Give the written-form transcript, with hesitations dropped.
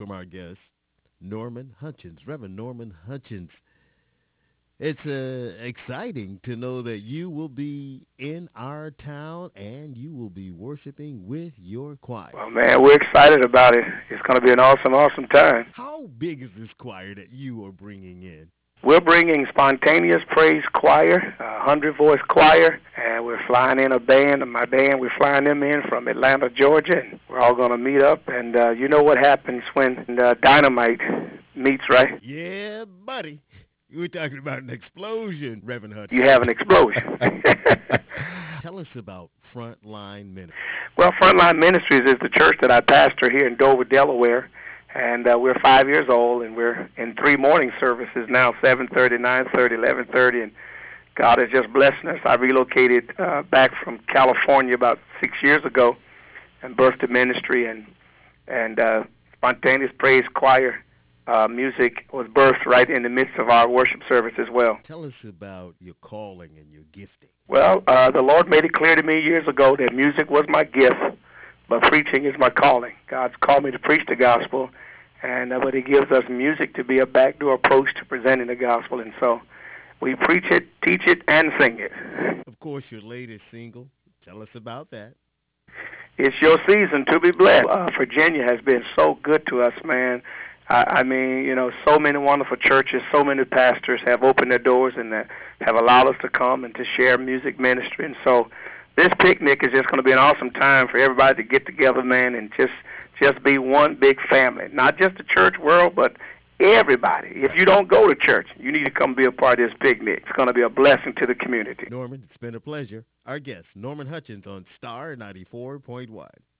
from our guest, Norman Hutchins, Reverend Norman Hutchins. It's exciting to know that you will be in our town and you will be worshiping with your Well, choir. man, we're excited about it. It's going to be an awesome, awesome time. How big is this choir that you are bringing in? We're bringing Spontaneous Praise Choir, a 100 voice choir, and we're flying in a band. My band, we're flying them in from Atlanta, Georgia, and we're all going to meet up. And you know what happens when dynamite meets, right? Yeah, buddy. We're talking about an explosion, Reverend You Hutchins. have an explosion. Tell us about Frontline Ministries. Well, Frontline Ministries is the church that I pastor here in Dover, Delaware, and we're 5 years old, and we're in three morning services now: 7:30, 9:30, 11:30, and God has just blessed us. I relocated back from California about 6 years ago, and birthed a ministry, and Spontaneous Praise Choir music was birthed right in the midst of our worship service as well. Tell us about your calling and your gifting. Well, the Lord made it clear to me years ago that music was my gift, but preaching is my calling. God's called me to preach the gospel, and but He gives us music to be a backdoor approach to presenting the gospel, and so we preach it, teach it, and sing it. Of course, your latest single. Tell us about that. It's your season to be blessed. Virginia has been so good to us, man. I mean, you know, so many wonderful churches, so many pastors have opened their doors and have allowed us to come and to share music ministry. And so this picnic is just going to be an awesome time for everybody to get together, man, and just be one big family. Not just the church world, but everybody. If you don't go to church, you need to come be a part of this picnic. It's going to be a blessing to the community. Norman, it's been a pleasure. Our guest, Norman Hutchins on Star 94.1.